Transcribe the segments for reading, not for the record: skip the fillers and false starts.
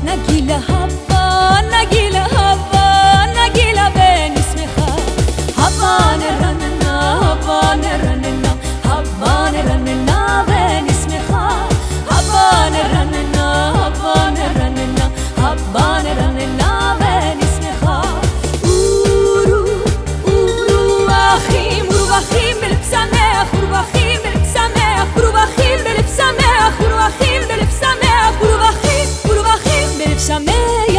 נגילה הווה, נגילה הווה, נגילה ונשמחה. הווה נרננה, הווה נרננה, הווה נרננה ונשמחה. הווה נרננה, הווה נרננה, הווה נרננה ונשמחה. אורו, אורו אחים, ורוחים בלב שמח, ורוחים בלב שמח, ורוחים בלב שמח, ורוחים בלב שמח, ורוחים, ורוחים בלב שמח.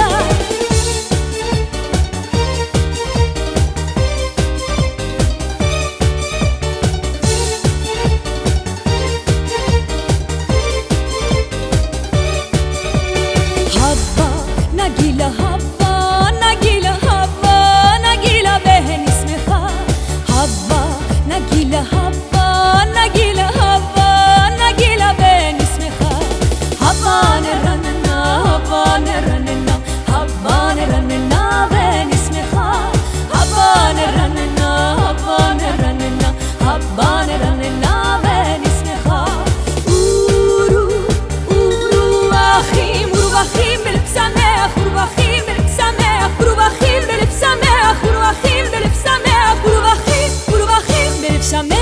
נגילה הווה, נגילה הווה, נגילה ונשמחה. הווה, נגילה הווה, נגילה הווה, נגילה ונשמחה. הווה נרננה, הווה נרננה, הווה נרננה ונשמחה. הווה נרננה, הווה נרננה, הווה נרננה ונשמחה. אורו, אורו אחים, ורוחים בלב שמח, ורוחים בלב שמח, ורוחים בלב שמח, ורוחים בלב שמח, ורוחים, ורוחים בלב שמח.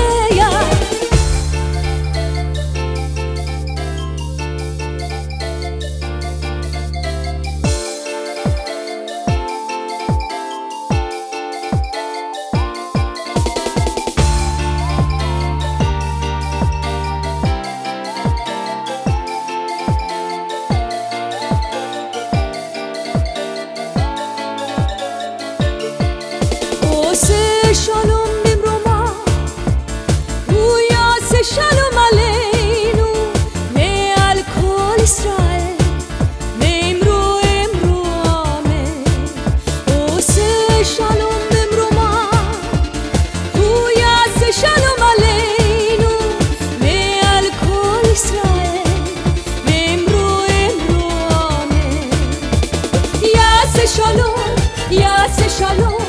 עושה שלום במרומה, הוא יעשה שלום עלינו, מעל כל ישראל, ואמרו אמרו אמן. עושה שלום במרומה, הוא יעשה שלום עלינו, מעל כל ישראל, ואמרו אמרו אמן. יעשה שלום, יעשה שלום,